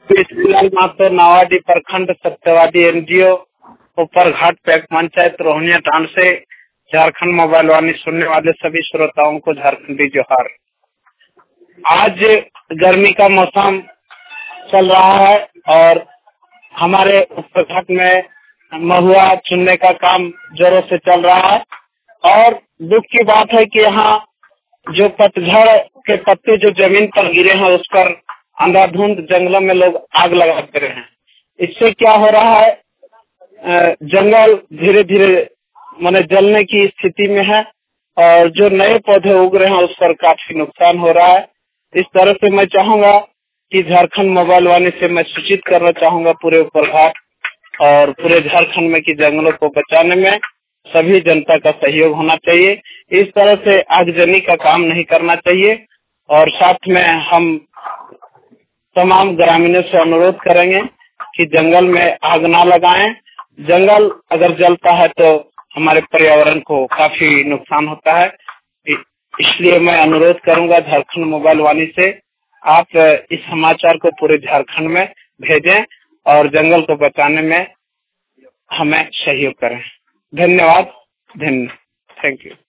श्रीलाल मातो नावाडी प्रखंड सत्यवादी एनजीओ ऊपर घाट पैक पंचायत रोहनिया टांड से झारखंड मोबाइल वाणी सुनने वाले सभी श्रोताओं को झारखंडी जोहार। आज गर्मी का मौसम चल रहा है और हमारे ऊपर घाट में महुआ चुनने का काम जोरों से चल रहा है और दुख की बात है कि यहाँ जो पतझड़ के पत्ते जो जमीन पर गिरे हैं उस पर अंधाधुंध जंगलों में लोग आग लगाते रहे हैं। इससे क्या हो रहा है, जंगल धीरे धीरे माने जलने की स्थिति में है और जो नए पौधे उग रहे हैं उस पर काफी नुकसान हो रहा है। इस तरह से मैं चाहूंगा कि झारखंड मोबाइल वाणी से मैं सूचित करना चाहूंगा पूरे ऊपर घाट और पूरे झारखंड में कि जंगलों को बचाने में सभी जनता का सहयोग होना चाहिए। इस तरह से आगजनी का काम नहीं करना चाहिए और साथ में हम तमाम ग्रामीणों से अनुरोध करेंगे कि जंगल में आग ना लगाएं। जंगल अगर जलता है तो हमारे पर्यावरण को काफी नुकसान होता है। इसलिए मैं अनुरोध करूंगा झारखंड मोबाइल वाणी से आप इस समाचार को पूरे झारखंड में भेजें और जंगल को बचाने में हमें सहयोग करें। धन्यवाद। Thank you.